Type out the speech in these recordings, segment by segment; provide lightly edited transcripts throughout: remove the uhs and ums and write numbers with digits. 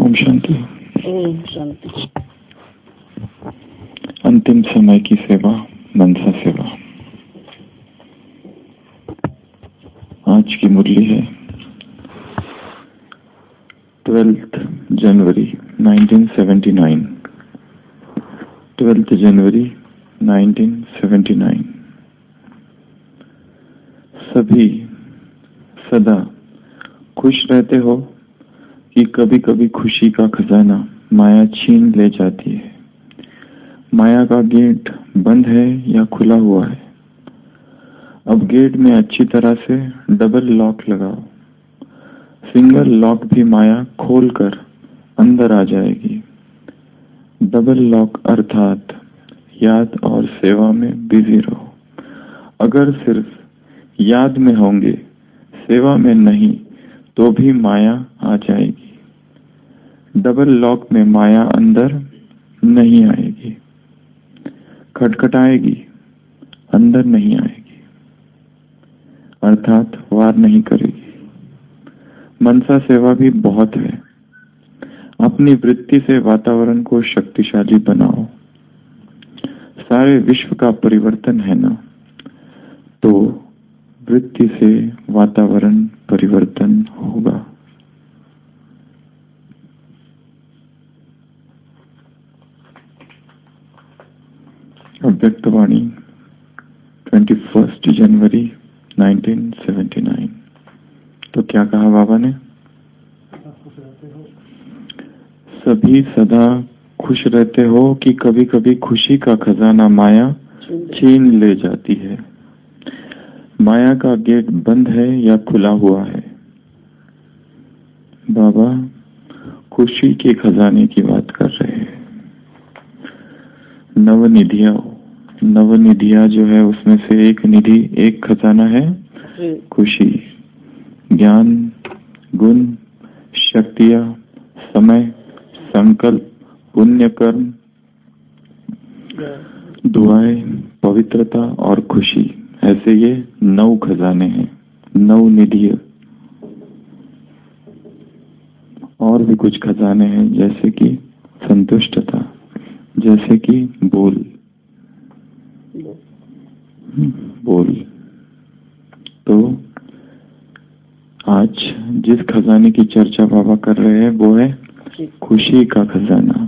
ओम शांति। ओम शांति। अंतिम समय की सेवा, मनसा सेवा। आज की मुरली है 12 जनवरी 1979। 12 जनवरी 1979। सभी सदा खुश रहते हो कि कभी कभी खुशी का खजाना माया छीन ले जाती है। माया का गेट बंद है या खुला हुआ है। अब गेट में अच्छी तरह से डबल लॉक लगाओ। सिंगल लॉक भी माया खोलकर अंदर आ जाएगी। डबल लॉक अर्थात याद और सेवा में बिजी रहो। अगर सिर्फ याद में होंगे, सेवा में नहीं, तो भी माया आ जाएगी। डबल लॉक में माया अंदर नहीं आएगी, खटखटाएगी, अंदर नहीं आएगी, अर्थात वार नहीं करेगी। मनसा सेवा भी बहुत है। अपनी वृत्ति से वातावरण को शक्तिशाली बनाओ। सारे विश्व का परिवर्तन है ना, तो वृत्ति से वातावरण परिवर्तन होगा। अव्यक्तवाणी 21 जनवरी 1979। तो क्या कहा बाबा ने? सभी सदा खुश रहते हो कि कभी कभी खुशी का खजाना माया छीन ले जाती है। माया का गेट बंद है या खुला हुआ है? बाबा खुशी के खजाने की बात कर रहे हैं। नवनिधियां जो है, उसमें से एक निधि, एक खजाना है खुशी। ज्ञान, गुण, शक्तियां, समय, संकल्प, पुण्य कर्म, दुआएं, पवित्रता और खुशी, ऐसे ये 9 खजाने हैं, 9 निधियां। और भी कुछ खजाने हैं, जैसे कि संतुष्टता, जैसे कि बोल। तो आज जिस खजाने की चर्चा बाबा कर रहे हैं वो है खुशी का खजाना।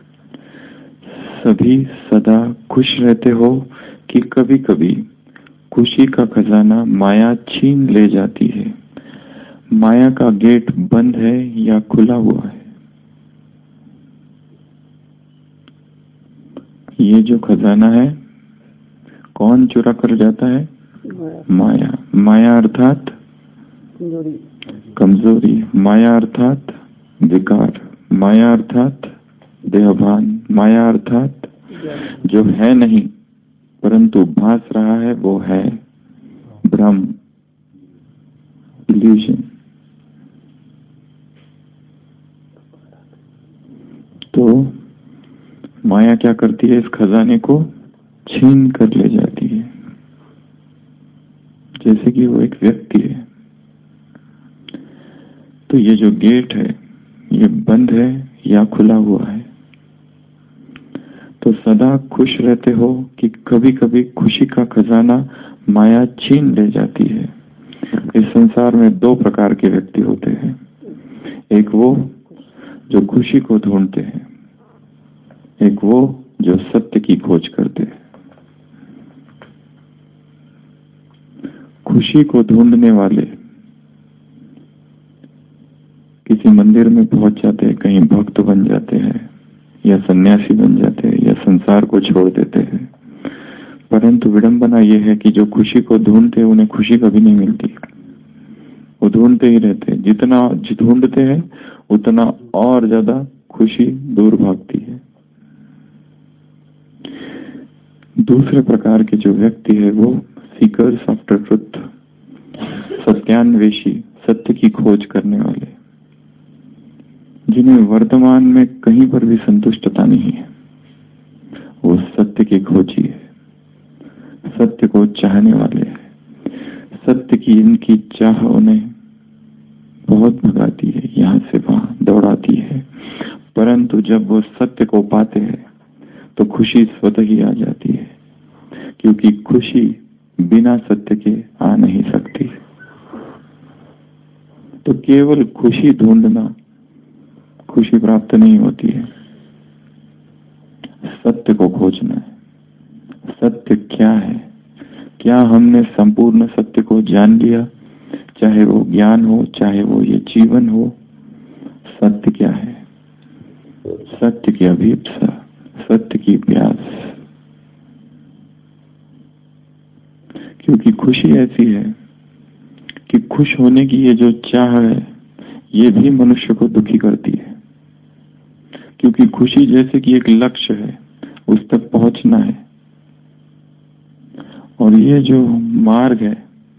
सभी सदा खुश रहते हो कि कभी कभी खुशी का खजाना माया छीन ले जाती है। माया का गेट बंद है या खुला हुआ है? ये जो खजाना है, कौन चुरा कर जाता है? माया। माया अर्थात कमजोरी, माया अर्थात विकार, माया अर्थात देहभान, माया अर्थात जो है नहीं परंतु भास रहा है, वो है भ्रम, इल्यूजन। तो माया क्या करती है? इस खजाने को छीन कर ले जाती है। जैसे कि वो एक व्यक्ति है। तो ये जो गेट है, ये बंद है या खुला हुआ है? तो सदा खुश रहते हो कि कभी कभी खुशी का खजाना माया छीन ले जाती है। इस संसार में 2 प्रकार के व्यक्ति होते हैं। एक वो जो खुशी को ढूंढते हैं, एक वो जो सत्य की खोज करते हैं। खुशी को ढूंढने वाले किसी मंदिर में पहुंच जाते हैं, कहीं भक्त बन जाते हैं, या सन्यासी बन जाते हैं, या संसार को छोड़ देते हैं। परंतु विडंबना यह है कि जो खुशी को ढूंढते हैं, उन्हें खुशी कभी नहीं मिलती। वो ढूंढते ही रहते हैं। जितना ढूंढते हैं उतना और ज्यादा खुशी दूर भागती है। दूसरे प्रकार के जो व्यक्ति है, वो सीकर्स आफ्टर ट्रुथ, सत्यान्वेषी, सत्य की खोज करने वाले, जिन्हें वर्तमान में कहीं पर भी संतुष्टता नहीं है। वो सत्य की खोजी है, सत्य को चाहने वाले हैं। सत्य की इनकी चाह उन्हें बहुत भगाती है, यहाँ से वहां दौड़ाती है। परंतु जब वो सत्य को पाते हैं तो खुशी स्वतः ही आ जाती है, क्योंकि खुशी बिना सत्य के आ नहीं सकती। तो केवल खुशी ढूंढना खुशी प्राप्त नहीं होती है, सत्य को खोजना है। सत्य क्या है? क्या हमने संपूर्ण सत्य को जान लिया? चाहे वो ज्ञान हो, चाहे वो ये जीवन हो, सत्य क्या है? सत्य की अभिप्सा, सत्य की प्यास। क्योंकि खुशी ऐसी है कि खुश होने की ये जो चाह है, ये भी मनुष्य को दुखी करती है। क्योंकि खुशी जैसे कि एक लक्ष्य है, उस तक पहुंचना है, और ये जो मार्ग है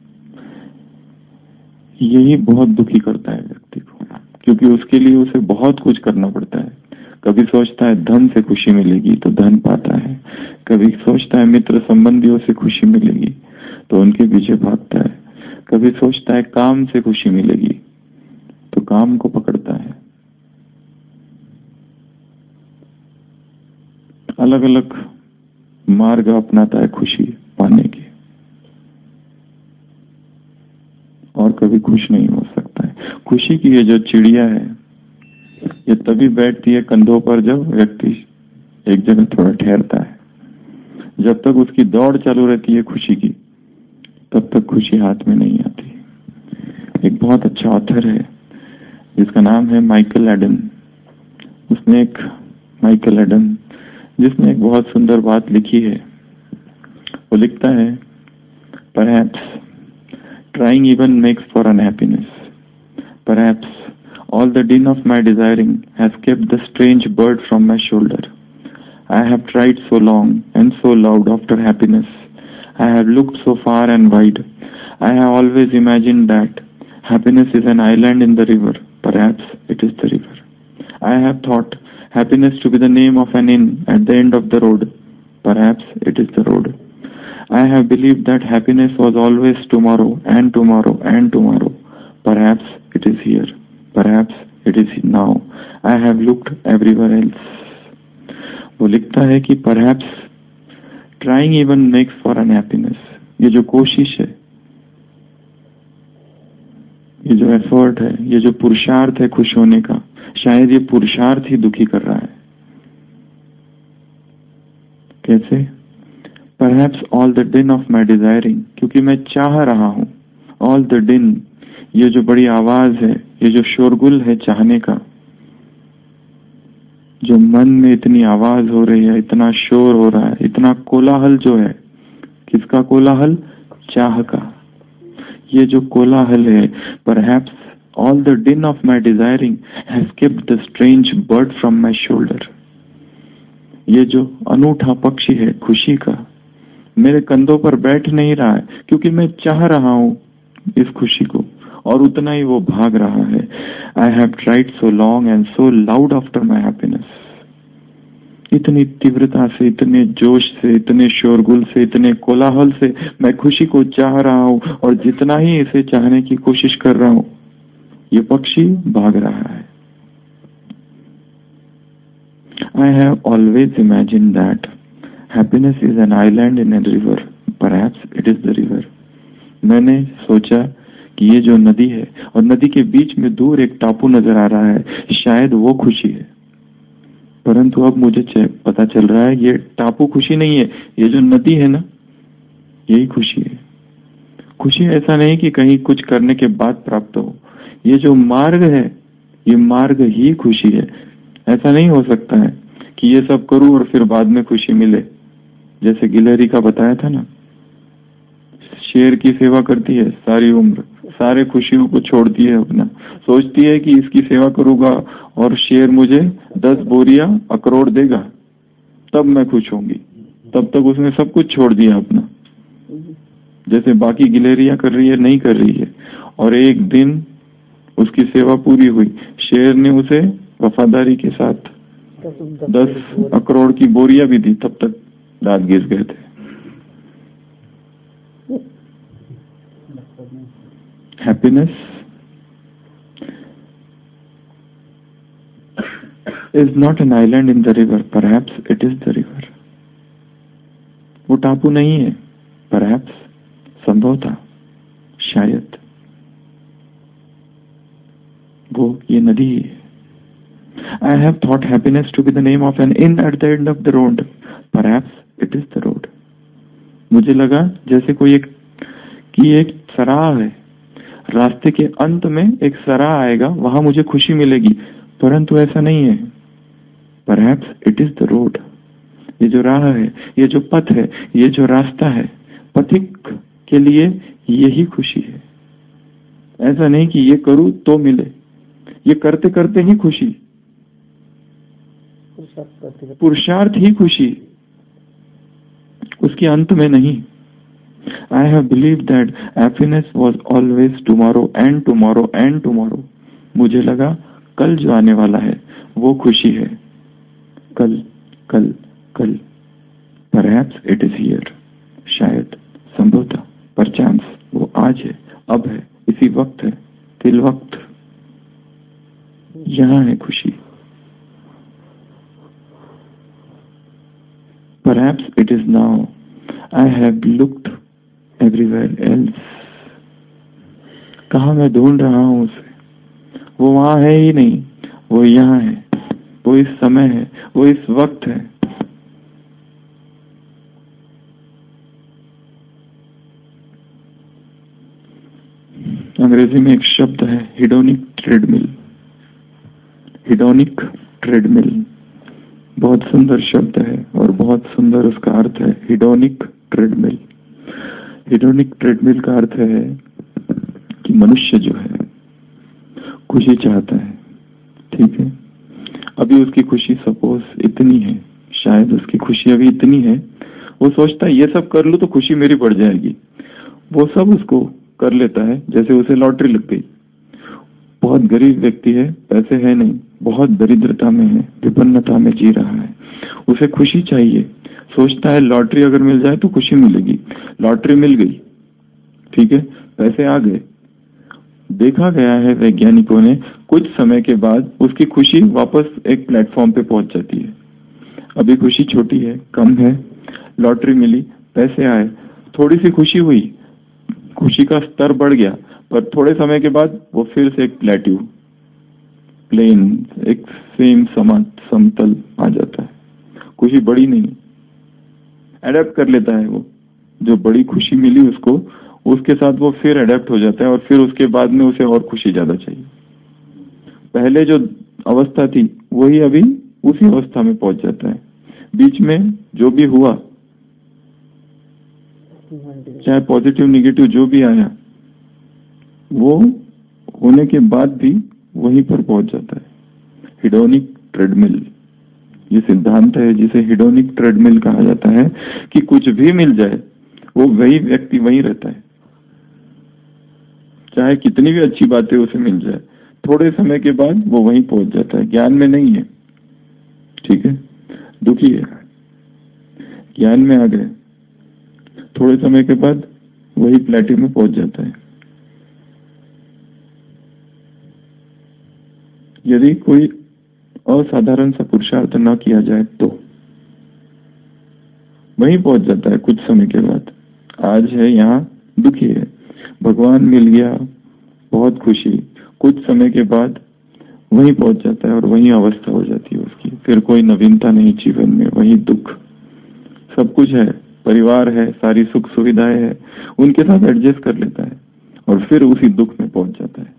यही बहुत दुखी करता है व्यक्ति को, क्योंकि उसके लिए उसे बहुत कुछ करना पड़ता है। कभी सोचता है धन से खुशी मिलेगी तो धन पाता है, कभी सोचता है मित्र संबंधियों से खुशी मिलेगी तो उनके पीछे भागता है, कभी सोचता है काम से खुशी मिलेगी तो काम को पकड़ता है। अलग अलग मार्ग अपनाता है खुशी पाने के, और कभी खुश नहीं हो सकता है। खुशी की ये जो चिड़िया है, ये तभी बैठती है कंधों पर जब व्यक्ति एक जगह थोड़ा ठहरता है। जब तक उसकी दौड़ चालू रहती है खुशी की, तब तक खुशी हाथ में नहीं आती। एक बहुत अच्छा ऑथर है जिसका नाम है माइकल एडन। माइकल एडन जिसने एक बहुत सुंदर बात लिखी है। वो लिखता है, perhaps trying even makes for unhappiness. Perhaps all the din of my desiring has kept the strange bird from my shoulder. I have tried so long and so loud after happiness. I have looked so far and wide. I have always imagined that happiness is an island in the river. Perhaps it is the river. I have thought happiness to be the name of an inn at the end of the road. Perhaps it is the road. I have believed that happiness was always tomorrow and tomorrow and tomorrow. Perhaps it is here. Perhaps it is now. I have looked everywhere else. वो लिखता है कि perhaps trying even makes for unhappiness. ये जो कोशिश है, ये जो एफर्ट है, ये जो पुरुषार्थ है खुश होने का, शायद ये पुरुषार्थ ही दुखी कर रहा है। कैसे? Perhaps all the din of my desiring, क्योंकि मैं चाह रहा हूं। all the din, ये जो बड़ी आवाज है, ये जो शोरगुल है चाहने का, जो मन में इतनी आवाज हो रही है, इतना शोर हो रहा है, इतना कोलाहल जो है, किसका कोलाहल? चाह का। ये जो कोलाहल है, perhaps all the din of my desiring has kept the strange bird from my shoulder. ये जो अनूठा पक्षी है खुशी का, मेरे कंधों पर बैठ नहीं रहा है, क्योंकि मैं चाह रहा हूं इस खुशी को, और उतना ही वो भाग रहा है। I have tried so long and so loud after my happiness. इतनी तीव्रता से, इतने जोश से, इतने शोरगुल से, इतने कोलाहल से मैं खुशी को चाह रहा हूं, और जितना ही इसे चाहने की कोशिश कर रहा हूं, ये पक्षी भाग रहा है। I have always imagined that happiness is an island in a river. Perhaps it is the river. मैंने सोचा कि ये जो नदी है, और नदी के बीच में दूर एक टापू नजर आ रहा है, शायद वो खुशी है। परंतु अब मुझे पता चल रहा है ये टापू खुशी नहीं है, ये जो नदी है ना, यही खुशी है। खुशी ऐसा नहीं कि कहीं कुछ करने के बाद प्राप्त हो, ये जो मार्ग है, ये मार्ग ही खुशी है। ऐसा नहीं हो सकता है कि ये सब करूं और फिर बाद में खुशी मिले। जैसे गिलहरी का बताया था ना, शेर की सेवा करती है सारी उम्र, सारे खुशियों को छोड़ती है अपना, सोचती है कि इसकी सेवा करूंगा और शेर मुझे 10 बोरियां अखरोट देगा, तब मैं खुश होंगी। तब तक उसने सब कुछ छोड़ दिया अपना, जैसे बाकी गिलहरियां कर रही है, नहीं कर रही है। और एक दिन उसकी सेवा पूरी हुई, शेर ने उसे वफादारी के साथ 10 अखरोट की बोरियां भी दी, तब तक दांत घिस गए थे। Happiness is not an island in the river, perhaps it is the river. वो टापू नहीं है, परहैप्स, संभवतः, शायद वो ये नदी है। I have thought happiness to be the name of an inn at the end of the road. Perhaps it is the road. मुझे लगा जैसे कोई एक सराह है, रास्ते के अंत में एक सराह आएगा, वहां मुझे खुशी मिलेगी, परंतु ऐसा नहीं है। Perhaps it is the road. ये जो राह है, ये जो पथ है, ये जो रास्ता है, पथिक के लिए यही खुशी है। ऐसा नहीं कि ये करूं तो मिले, ये करते करते ही खुशी, पुरुषार्थ ही खुशी, उसके अंत में नहीं। I have believe that happiness was always tomorrow and tomorrow and tomorrow. मुझे लगा कल जो आने वाला है वो खुशी है, कल कल कल। परहैप्स इट इज हियर, शायद, संभवतः, परचांस वो आज है, अब है, इसी वक्त है, तिल वक्त, यहाँ है खुशी। Perhaps it is now. I have looked everywhere else. कहाँ मैं ढूंढ रहा हूँ उसे, वो वहां है ही नहीं, वो यहाँ है, वो इस समय है, वो इस वक्त है। अंग्रेजी में एक शब्द है हिडोनिक ट्रेडमिल। हिडोनिक ट्रेडमिल बहुत सुंदर शब्द है और बहुत सुंदर उसका अर्थ है, हिडोनिक ट्रेडमिल। हिडोनिक ट्रेडमिल का अर्थ है कि मनुष्य जो है खुशी चाहता है, ठीक है। अभी उसकी खुशी सपोज इतनी है, शायद उसकी खुशी अभी इतनी है, वो सोचता है ये सब कर लूं तो खुशी मेरी बढ़ जाएगी, वो सब उसको कर लेता है जैसे उसे लॉटरी लग गई। बहुत गरीब व्यक्ति है, पैसे है नहीं, बहुत दरिद्रता में है, विपन्नता में जी रहा है, उसे खुशी चाहिए, सोचता है लॉटरी अगर मिल जाए तो खुशी मिलेगी। लॉटरी मिल गई, ठीक है, पैसे आ गए। देखा गया है वैज्ञानिकों ने, कुछ समय के बाद उसकी खुशी वापस एक प्लेटफॉर्म पे पहुंच जाती है। अभी खुशी छोटी है, कम है, लॉटरी मिली, पैसे आए, थोड़ी सी खुशी हुई, खुशी का स्तर बढ़ गया, पर थोड़े समय के बाद वो फिर से एक प्लेट्यू, प्लेन, एक सेम समतल आ जाता है। खुशी बड़ी नहीं, अडेप्ट कर लेता है वो, जो बड़ी खुशी मिली उसको, उसके साथ वो फिर अडेप्ट हो जाता है और फिर उसके बाद में उसे और खुशी ज्यादा चाहिए। पहले जो अवस्था थी वही अभी उसी अवस्था में पहुंच जाता है। बीच में जो भी हुआ, चाहे पॉजिटिव निगेटिव जो भी आया, वो होने के बाद भी वहीं पर पहुंच जाता है। हिडोनिक ट्रेडमिल, ये सिद्धांत है जिसे हिडोनिक ट्रेडमिल कहा जाता है कि कुछ भी मिल जाए वो वही व्यक्ति वहीं रहता है, चाहे कितनी भी अच्छी बातें उसे मिल जाए, थोड़े समय के बाद वो वहीं पहुंच जाता है। ज्ञान में नहीं है, ठीक है, दुखी है, ज्ञान में आ गए, थोड़े समय के बाद वही प्लेट्यू में पहुंच जाता है। यदि कोई असाधारण सा पुरुषार्थ न किया जाए तो वहीं पहुंच जाता है कुछ समय के बाद। आज है यहाँ, दुखी है, भगवान मिल गया, बहुत खुशी, कुछ समय के बाद वहीं पहुंच जाता है और वहीं अवस्था हो जाती है उसकी, फिर कोई नवीनता नहीं जीवन में, वही दुख। सब कुछ है, परिवार है, सारी सुख सुविधाएं है, उनके साथ एडजस्ट कर लेता है और फिर उसी दुख में पहुंच जाता है।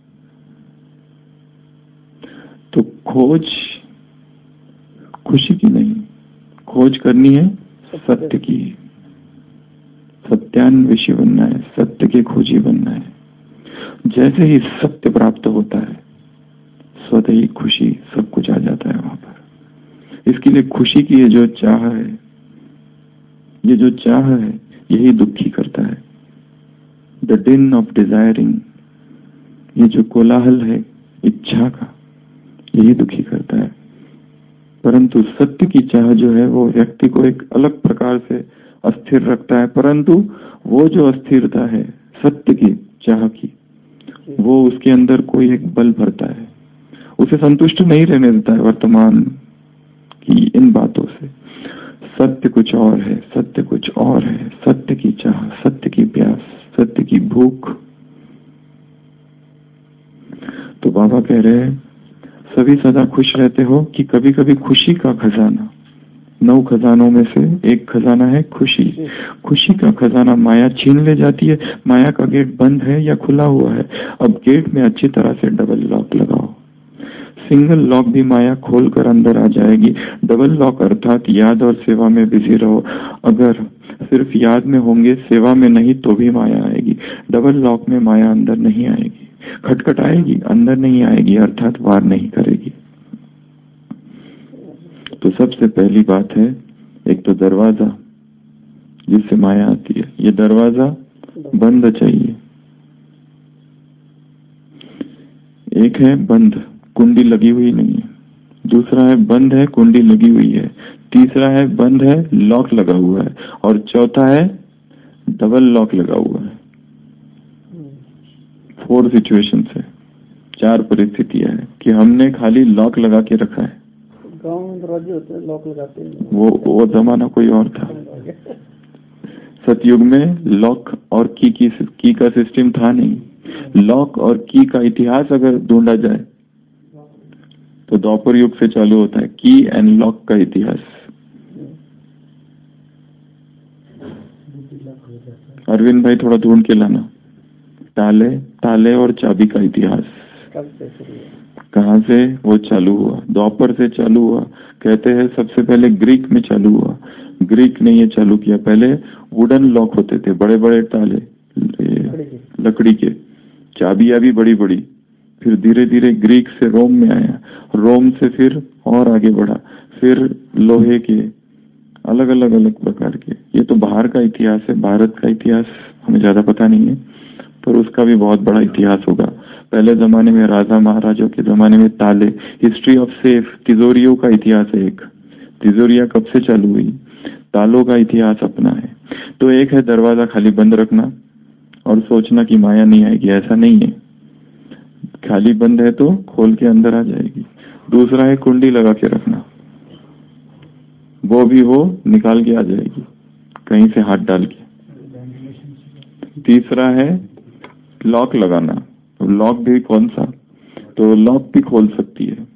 तो खोज खुशी की नहीं, खोज करनी है सत्य की, सत्यान्वेषी बनना है, सत्य के खोजी बनना है। जैसे ही सत्य प्राप्त होता है स्वतः ही खुशी, सब कुछ आ जाता है वहां पर। इसके लिए खुशी की ये जो चाह है, ये जो चाह है, यही दुखी करता है। द डिन ऑफ डिजायरिंग, ये जो कोलाहल है इच्छा का, यही दुखी करता है। परंतु सत्य की चाह जो है वो व्यक्ति को एक अलग प्रकार से अस्थिर रखता है, परंतु वो जो अस्थिरता है सत्य की चाह की, वो उसके अंदर कोई एक बल भरता है, उसे संतुष्ट नहीं रहने देता है वर्तमान कि इन बातों से सत्य कुछ और है, सत्य कुछ और है, सत्य की चाह, सत्य की प्यास, सत्य की भूख। तो बाबा कह रहे हैं सभी सदा खुश रहते हो कि कभी कभी खुशी का खजाना, 9 खजानों में से एक खजाना है खुशी। खुशी का खजाना माया छीन ले जाती है। माया का गेट बंद है या खुला हुआ है? अब गेट में अच्छी तरह से डबल लॉक लगाओ। सिंगल लॉक भी माया खोल कर अंदर आ जाएगी। डबल लॉक अर्थात याद और सेवा में बिजी रहो। अगर सिर्फ याद में होंगे, सेवा में नहीं, तो भी माया आएगी। डबल लॉक में माया अंदर नहीं आएगी, खटखटाएगी, अंदर नहीं आएगी, अर्थात वार नहीं करेगी। तो सबसे पहली बात है, एक तो दरवाजा जिससे माया आती है, ये दरवाजा बंद चाहिए। एक है बंद, कुंडी लगी हुई नहीं है। दूसरा है बंद है, कुंडी लगी हुई है। तीसरा है बंद है, लॉक लगा हुआ है। और चौथा है डबल लॉक लगा हुआ है। 4 सिचुएशन है, 4 परिस्थितियां है कि हमने खाली लॉक लगा के रखा है। गाँव में दरवाजे होते हैं, लॉक लगाते हैं। वो जमाना कोई और था। सतयुग में लॉक और की का सिस्टम था नहीं। लॉक और की का इतिहास अगर ढूंढा जाए तो द्वापर युग से चालू होता है की एंड लॉक का इतिहास। अरविंद भाई थोड़ा ढूंढ के लाना, ताले और चाबी का इतिहास कहाँ से वो चालू हुआ? द्वापर से चालू हुआ। कहते हैं सबसे पहले ग्रीक में चालू हुआ। ग्रीक ने ये चालू किया। पहले वुडन लॉक होते थे, बड़े बड़े ताले लकड़ी के, चाबियां भी बड़ी बड़ी। फिर धीरे धीरे ग्रीक से रोम में आया, रोम से फिर और आगे बढ़ा, फिर लोहे के अलग अलग प्रकार के। ये तो बाहर का इतिहास है, भारत का इतिहास हमें ज्यादा पता नहीं है, पर उसका भी बहुत बड़ा इतिहास होगा। पहले जमाने में राजा महाराजों के जमाने में ताले, हिस्ट्री ऑफ सेफ, तिजोरियों का इतिहास है। एक तिजोरियां कब से चालू हुई, तालों का इतिहास अपना है। तो एक है दरवाजा खाली बंद रखना और सोचना कि माया नहीं आएगी, ऐसा नहीं है। खाली बंद है तो खोल के अंदर आ जाएगी। दूसरा है कुंडी लगा के रखना, वो भी वो निकाल के आ जाएगी कहीं से हाथ डाल के। तीसरा है लॉक लगाना, तो लॉक भी कौन सा? तो लॉक भी खोल सकती है।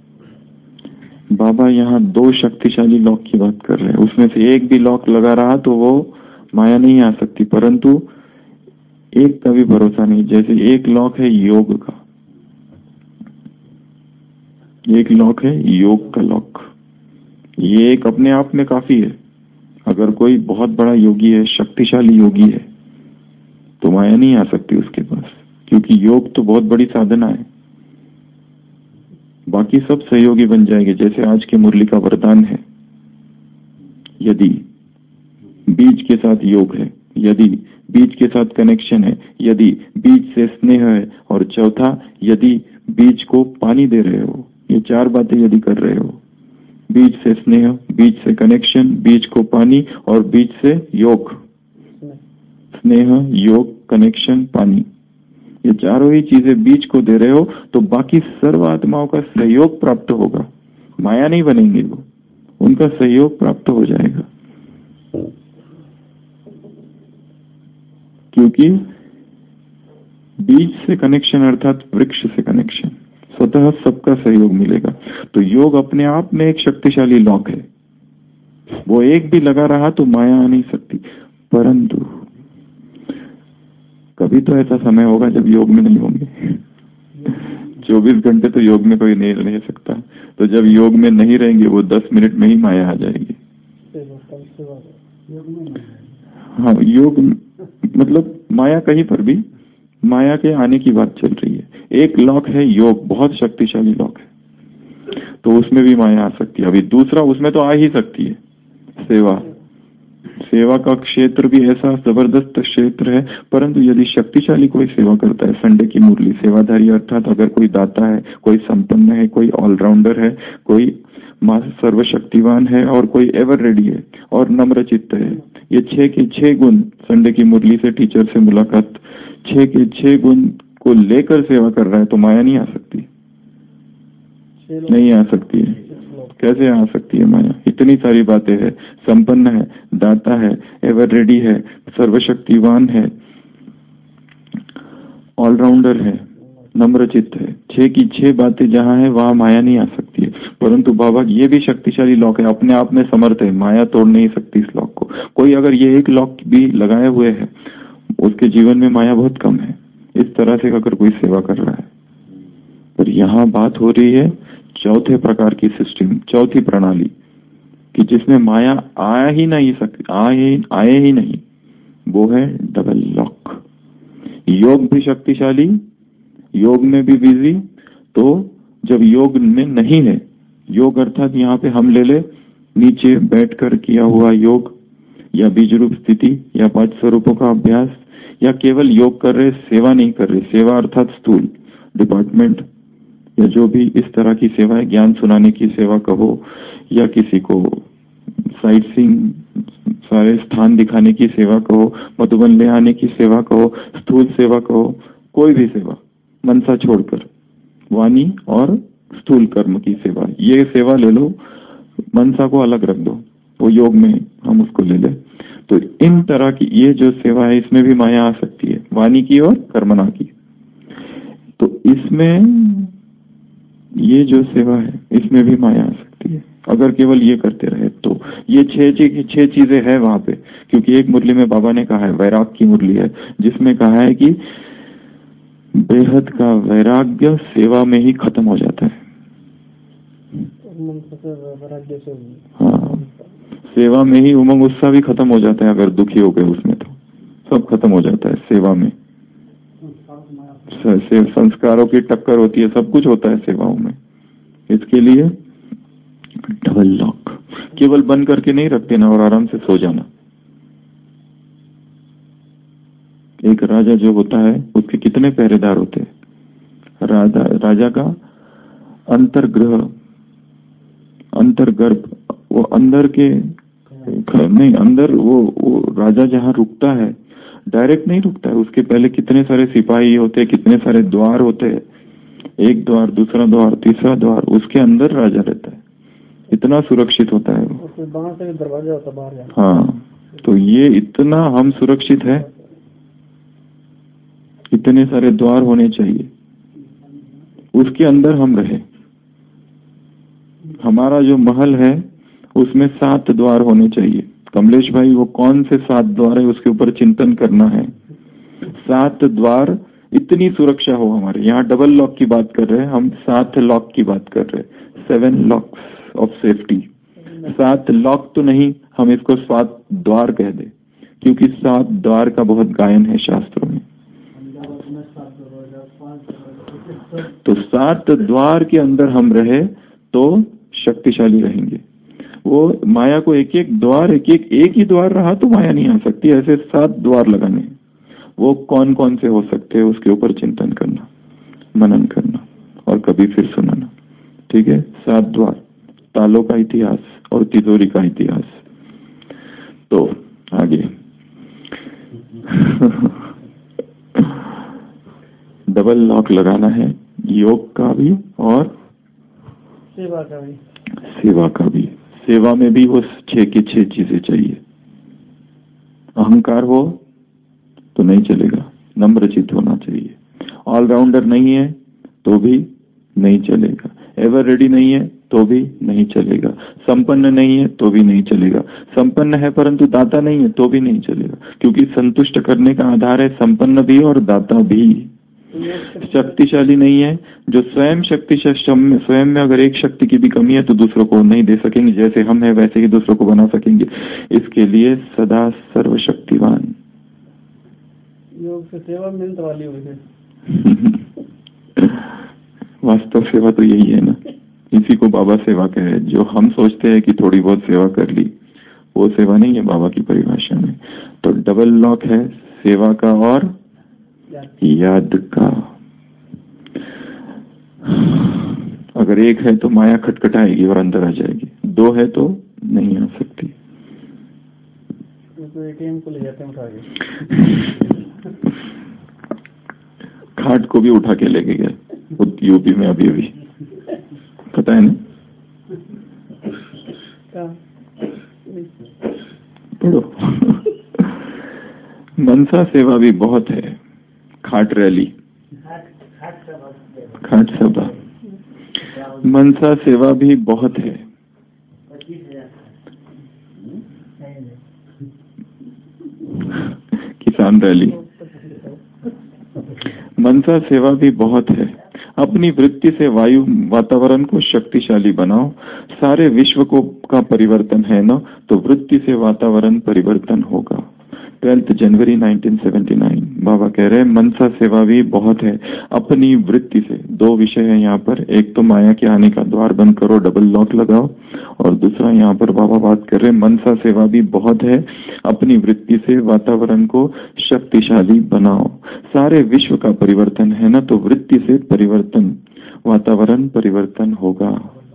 बाबा यहाँ 2 शक्तिशाली लॉक की बात कर रहे हैं, उसमें से एक भी लॉक लगा रहा तो वो माया नहीं आ सकती, परंतु एक का भी भरोसा नहीं। जैसे एक लॉक है योग का, एक लॉक है योग का लॉक। ये एक अपने आप में काफी है। अगर कोई बहुत बड़ा योगी है, शक्तिशाली योगी है, तो माया नहीं आ सकती उसके पास, क्योंकि योग तो बहुत बड़ी साधना है। बाकी सब सहयोगी बन जाएंगे। जैसे आज की मुरली का वरदान है, यदि बीज के साथ योग है, यदि बीज के साथ कनेक्शन है, यदि बीज से स्नेह है, और चौथा यदि बीज को पानी दे रहे हो। ये 4 बातें यदि कर रहे हो, बीज से स्नेह, बीज से कनेक्शन, बीज को पानी और बीज से योग। स्नेह, योग, कनेक्शन, पानी, ये चारों ही चीजें बीज को दे रहे हो, तो बाकी सर्व आत्माओं का सहयोग प्राप्त होगा। माया नहीं बनेंगे वो, उनका सहयोग प्राप्त हो जाएगा, क्योंकि बीज से कनेक्शन अर्थात वृक्ष से कनेक्शन, स्वतः सबका सहयोग मिलेगा। तो योग अपने आप में एक शक्तिशाली लॉक है। वो एक भी लगा रहा तो माया आ नहीं सकती। परंतु कभी तो ऐसा समय होगा जब योग में नहीं होंगे। 24 घंटे तो योग में कोई नहीं रह सकता। तो जब योग में नहीं रहेंगे, वो 10 मिनट में ही माया आ जाएगी। हाँ, योग मतलब माया कहीं पर भी, माया के आने की बात चल रही है। एक लॉक है योग, बहुत शक्तिशाली लॉक है, तो उसमें भी माया आ सकती है। अभी दूसरा उसमें तो आ ही सकती है, सेवा। सेवा का क्षेत्र भी ऐसा जबरदस्त क्षेत्र है, परंतु यदि शक्तिशाली कोई सेवा करता है, संडे की मुरली सेवाधारी, अर्थात अगर कोई दाता है, कोई संपन्न है, कोई ऑलराउंडर है, कोई सर्वशक्तिवान है, और कोई एवर रेडी है और नम्र चित्त है, ये 6 के 6 गुण संडे की मुरली से, टीचर से मुलाकात, 6 के 6 गुण को लेकर सेवा कर रहा है, तो माया नहीं आ सकती, नहीं आ सकती है। कैसे आ सकती है माया? इतनी सारी बातें है, संपन्न है, दाता है, एवर रेडी है, सर्वशक्तिवान है, ऑलराउंडर है, नम्रचित्त है। 6 की 6 बातें जहाँ है वहां माया नहीं आ सकती है। परंतु बाबा ये भी शक्तिशाली लॉक है, अपने आप में समर्थ है, माया तोड़ नहीं सकती इस लॉक को। कोई अगर ये एक लॉक भी लगाए हुए है उसके जीवन में माया बहुत कम है, इस तरह से अगर कोई सेवा कर रहा है। पर यहाँ बात हो रही है चौथे प्रकार की सिस्टम, चौथी प्रणाली कि जिसमें माया आया ही नहीं आए ही नहीं, वो है डबल लॉक। योग भी शक्तिशाली, योग में भी बिजी। तो जब योग में नहीं है, योग अर्थात यहाँ पे हम ले ले नीचे बैठकर किया हुआ योग, या बीज रूप स्थिति, या 5 स्वरूपों का अभ्यास, या केवल योग कर रहे, सेवा नहीं कर रहे। सेवा अर्थात स्थूल डिपार्टमेंट या जो भी इस तरह की सेवा है, ज्ञान सुनाने की सेवा कहो, या किसी को साइट सीइंग सारे स्थान दिखाने की सेवा कहो, मधुबन ले आने की सेवा कहो, स्थूल सेवा कहो, कोई भी सेवा मनसा छोड़कर, वाणी और स्थूल कर्म की सेवा, ये सेवा ले लो, मनसा को अलग रख दो, वो योग में हम उसको ले ले। तो इन तरह की ये जो सेवा है इसमें भी माया आ सकती है, वाणी की और कर्मणा की। तो इसमें ये जो सेवा है इसमें भी माया आ सकती है अगर केवल ये करते रहे तो। ये 6 चीजें हैं वहां पे, क्योंकि एक मुरली में बाबा ने कहा है, वैराग की मुरली है, जिसमें कहा है कि बेहद का वैराग्य सेवा में ही खत्म हो जाता है। हाँ, सेवा में ही उमंग उत्साह भी खत्म हो जाता है। अगर दुखी हो गए उसमें तो सब खत्म हो जाता है सेवा में। संस्कारों की टक्कर होती है, सब कुछ होता है सेवाओं में। इसके लिए डबल लॉक केवल बंद करके नहीं रख देना और आराम से सो जाना। एक राजा जो होता है उसके कितने पहरेदार होते हैं? राजा का अंतर्गृह, अंतर्गर्भ, वो अंदर के नहीं, अंदर वो राजा जहाँ रुकता है डायरेक्ट नहीं रुकता है, उसके पहले कितने सारे सिपाही होते हैं, कितने सारे द्वार होते हैं, एक द्वार, दूसरा द्वार, तीसरा द्वार, उसके अंदर राजा रहता है, इतना सुरक्षित होता है वो। बाहर से दरवाजा होता है बाहर जाना। हाँ, तो ये इतना हम सुरक्षित है, इतने सारे द्वार होने चाहिए, उसके अंदर हम रहे। हमारा जो महल है उसमें 7 द्वार होने चाहिए। कमलेश भाई, वो कौन से 7 द्वार है उसके ऊपर चिंतन करना है। 7 द्वार, इतनी सुरक्षा हो हमारे यहाँ। डबल लॉक की बात कर रहे हैं हम, 7 लॉक की बात कर रहे हैं, 7 लॉक्स ऑफ सेफ्टी। 7 लॉक तो नहीं, हम इसको 7 द्वार कह दे, क्योंकि 7 द्वार का बहुत गायन है शास्त्रों में। तो 7 द्वार के अंदर हम रहे तो शक्तिशाली रहेंगे। वो माया को एक एक द्वार, एक ही द्वार रहा तो माया नहीं आ सकती, ऐसे 7 द्वार लगाने। वो कौन कौन से हो सकते हैं उसके ऊपर चिंतन करना, मनन करना और कभी फिर सुनाना। ठीक है, 7 द्वार, तालों का इतिहास और तिजोरी का इतिहास। तो आगे डबल लॉक लगाना है, योग का भी और सेवा का भी। सेवा का भी। सेवा में भी वो 6 की 6 चीजें चाहिए। अहंकार हो तो नहीं चलेगा, नम्रचित्त होना चाहिए। ऑलराउंडर नहीं है तो भी नहीं चलेगा, एवर रेडी नहीं है तो भी नहीं चलेगा, संपन्न नहीं है तो भी नहीं चलेगा, संपन्न है परंतु दाता नहीं है तो भी नहीं चलेगा, क्योंकि संतुष्ट करने का आधार है संपन्न भी और दाता भी। शक्तिशाली नहीं है, जो स्वयं शक्तिशाली, स्वयं में अगर एक शक्ति की भी कमी है तो दूसरों को नहीं दे सकेंगे, जैसे हम हैं वैसे ही दूसरों को बना सकेंगे। इसके लिए सदा सर्वशक्तिवान। योग से सेवा मिलने वाली हुई है। वास्तव सेवा तो यही है ना, इसी को बाबा सेवा कहे। जो हम सोचते हैं कि थोड़ी बहुत सेवा कर ली, वो सेवा नहीं है बाबा की परिभाषा में। तो डबल लॉक है सेवा का और याद का। अगर एक है तो माया खटखटाएगी और अंदर आ जाएगी, 2 है तो नहीं आ सकती। तो एटीएम को ले जाते हैं उठा के। खाट को भी उठा के लेके गए यूपी में, अभी पता है ना, क्या पढ़ो। मनसा सेवा भी बहुत है, खाट रैली, खाट सभा। मनसा सेवा भी बहुत है, किसान रैली। मनसा सेवा भी बहुत है, अपनी वृत्ति से वायु वातावरण को शक्तिशाली बनाओ। सारे विश्व को का परिवर्तन है ना, तो वृत्ति से वातावरण परिवर्तन होगा। 12 जनवरी 1979 बाबा कह रहे हैं मनसा सेवा भी बहुत है, अपनी वृत्ति से। दो विषय है यहाँ पर, एक तो माया के आने का द्वार बंद करो, डबल लॉक लगाओ, और दूसरा यहाँ पर बाबा बात कर रहे हैं मनसा सेवा भी बहुत है, अपनी वृत्ति से वातावरण को शक्तिशाली बनाओ। सारे विश्व का परिवर्तन है ना, तो वृत्ति से परिवर्तन, वातावरण परिवर्तन होगा।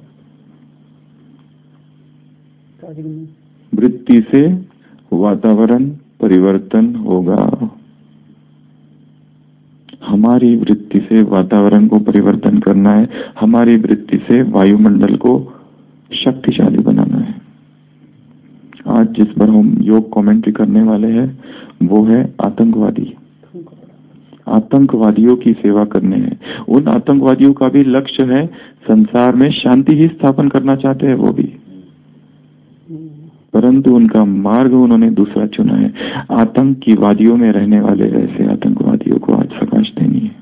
वृत्ति से वातावरण परिवर्तन होगा। हमारी वृत्ति से वातावरण को परिवर्तन करना है, हमारी वृत्ति से वायुमंडल को शक्तिशाली बनाना है। आज जिस पर हम योग कमेंट्री करने वाले हैं वो है आतंकवादी। आतंकवादियों की सेवा करने हैं। उन आतंकवादियों का भी लक्ष्य है संसार में शांति ही स्थापन करना चाहते हैं वो भी, परंतु उनका मार्ग उन्होंने दूसरा चुना है। आतंकवादियों में रहने वाले ऐसे आतंकवादियों को आज प्रकाश देनी है।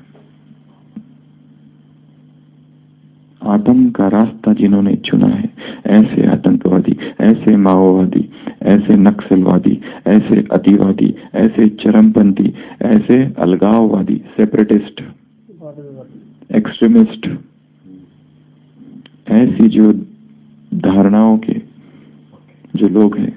आतंक का रास्ता जिन्होंने चुना है, ऐसे आतंकवादी, ऐसे माओवादी, ऐसे नक्सलवादी, ऐसे अतिवादी, ऐसे चरमपंथी, ऐसे अलगाववादी, सेपरेटिस्ट, एक्सट्रीमिस्ट, ऐसी जो धारणाओं के जो लोग हैं,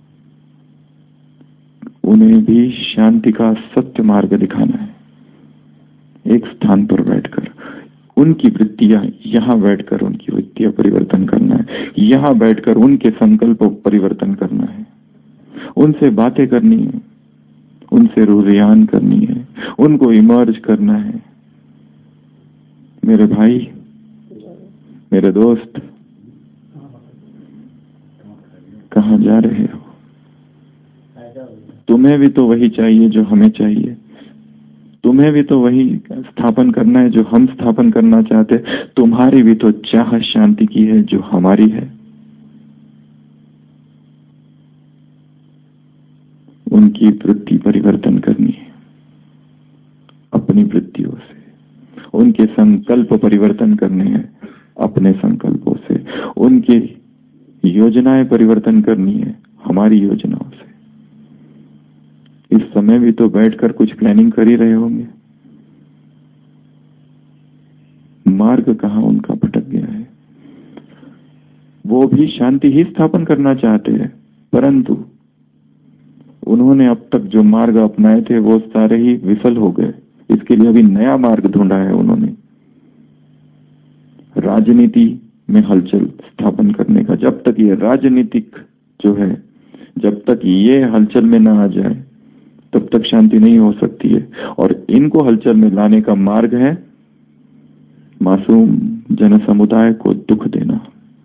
उन्हें भी शांति का सत्य मार्ग दिखाना है। एक स्थान पर बैठकर उनकी वृत्तियां, यहाँ बैठकर उनकी वृत्तियां परिवर्तन करना है, यहाँ बैठकर उनके संकल्प परिवर्तन करना है, उनसे बातें करनी है, उनसे रुझान करनी है, उनको इमर्ज करना है। मेरे भाई, मेरे दोस्त, कहाँ जा रहे हो? तुम्हें भी तो वही चाहिए जो हमें चाहिए, तुम्हें भी तो वही स्थापन करना है जो हम स्थापन करना चाहते। तुम्हारी भी तो चाह शांति की है जो हमारी है। उनकी वृत्ति परिवर्तन करनी है अपनी वृत्तियों से, उनके संकल्प परिवर्तन करने हैं अपने संकल्पों से, उनकी योजनाएं परिवर्तन करनी है हमारी योजनाओं से। इस समय भी तो बैठकर कुछ प्लानिंग कर ही रहे होंगे। मार्ग कहाँ उनका भटक गया है। वो भी शांति ही स्थापन करना चाहते हैं, परंतु उन्होंने अब तक जो मार्ग अपनाए थे वो सारे ही विफल हो गए। इसके लिए अभी नया मार्ग ढूंढा है उन्होंने, राजनीति में हलचल स्थापन करने का। जब तक ये राजनीतिक जो है, जब तक ये हलचल में ना आ जाए तब तक शांति नहीं हो सकती है। और इनको हलचल में लाने का मार्ग है मासूम जन समुदाय को दुख देना,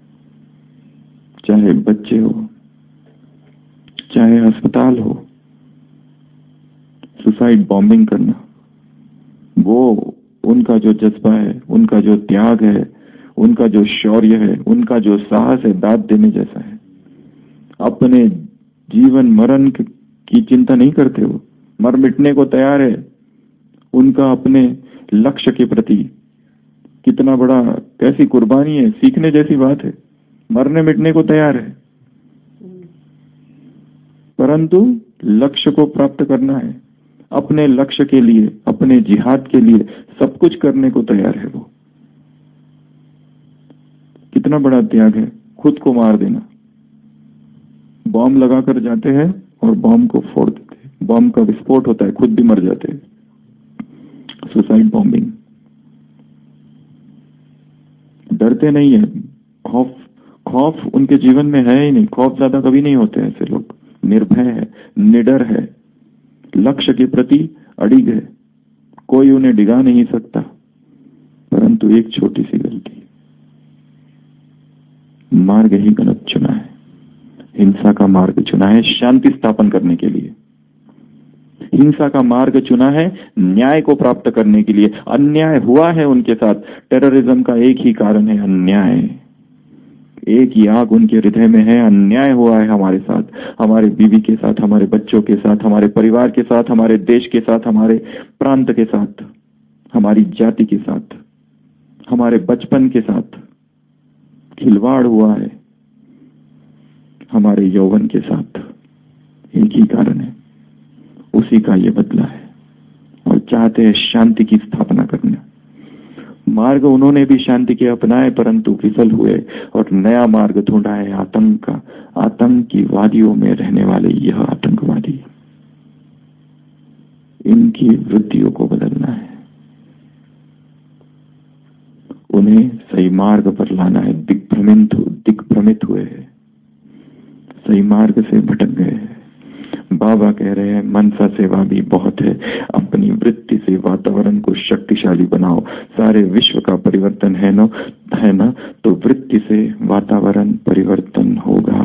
चाहे बच्चे हो, चाहे अस्पताल हो, सुसाइड बॉम्बिंग करना। वो उनका जो जज्बा है, उनका जो त्याग है, उनका जो शौर्य है, उनका जो साहस है, दाद देने जैसा है। अपने जीवन मरण की चिंता नहीं करते, वो मर मिटने को तैयार है। उनका अपने लक्ष्य के प्रति कितना बड़ा, कैसी कुर्बानी है, सीखने जैसी बात है। मरने मिटने को तैयार है, परंतु लक्ष्य को प्राप्त करना है। अपने लक्ष्य के लिए, अपने जिहाद के लिए सब कुछ करने को तैयार है। वो कितना बड़ा त्याग है, खुद को मार देना। बॉम्ब लगाकर जाते हैं और बॉम्ब को फोड़ देते हैं, बॉम्ब का विस्फोट होता है, खुद भी मर जाते हैं। Suicide bombing. डरते नहीं है, खौफ उनके जीवन में है ही नहीं। खौफ ज्यादा कभी नहीं होते ऐसे लोग। निर्भय है, निडर है, लक्ष्य के प्रति अड़िग है, कोई उन्हें डिगा नहीं सकता। परंतु एक छोटी सी गलती, मार्ग ही गलत चुना है। हिंसा का मार्ग चुना है शांति स्थापन करने के लिए, हिंसा का मार्ग चुना है न्याय को प्राप्त करने के लिए। अन्याय हुआ है उनके साथ, टेररिज्म का एक ही कारण है अन्याय, एक ही आग उनके हृदय में है, अन्याय हुआ है हमारे साथ, हमारे बीवी के साथ, हमारे बच्चों के साथ, हमारे परिवार के साथ, हमारे देश के साथ, हमारे प्रांत के साथ, हमारी जाति के साथ, हमारे बचपन के साथ खिलवाड़ हुआ है, हमारे यौवन के साथ। एक ही कारण है, उसी का ये बदला है और चाहते हैं शांति की स्थापना करना। मार्ग उन्होंने भी शांति के अपनाए परंतु विफल हुए और नया मार्ग ढूंढा है आतंक का। आतंकवादियों में रहने वाले यह आतंकवादी, इनकी वृत्तियों को बदलना है, उन्हें सही मार्ग पर लाना है। दिग्भ्रमित हुए हैं, सही मार्ग से भटक गए हैं। बाबा कह रहे हैं मनसा सेवा भी बहुत है, अपनी वृत्ति से वातावरण को शक्तिशाली बनाओ। सारे विश्व का परिवर्तन है ना, तो वृत्ति से वातावरण परिवर्तन होगा।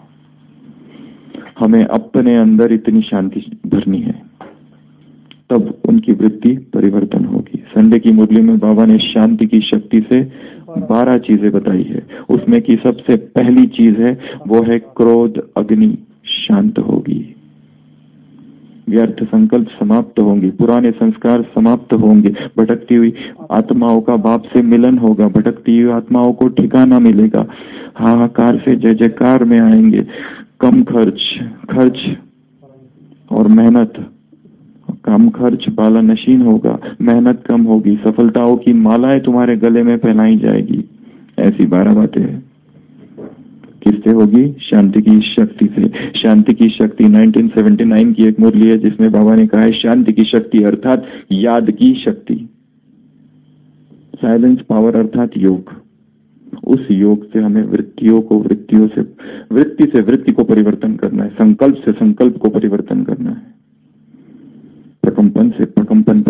हमें अपने अंदर इतनी शांति भरनी है, तब उनकी वृत्ति परिवर्तन होगी। संडे की मुरली में बाबा ने शांति की शक्ति से 12 चीजें बताई है। उसमें की सबसे पहली चीज है वो है क्रोध अग्नि शांत होगी, व्यर्थ संकल्प समाप्त होंगे, पुराने संस्कार समाप्त होंगे, भटकती हुई आत्माओं का बाप से मिलन होगा, भटकती हुई आत्माओं को ठिकाना मिलेगा, हाहाकार से जय जयकार में आएंगे। कम खर्च और मेहनत, कम खर्च बाला नशीन होगा, मेहनत कम होगी, सफलताओं की मालाएं तुम्हारे गले में पहनाई जाएगी। ऐसी 12 बातें हैं। किससे होगी? शांति की शक्ति से। शांति की शक्ति 1979 की एक मुरली है जिसमें बाबा ने कहा है शांति की शक्ति अर्थात याद की शक्ति, साइलेंस पावर अर्थात योग। उस योग से हमें वृत्ति से वृत्ति को परिवर्तन करना है, संकल्प से संकल्प को परिवर्तन करना है, प्रकंपन से प्रकंपन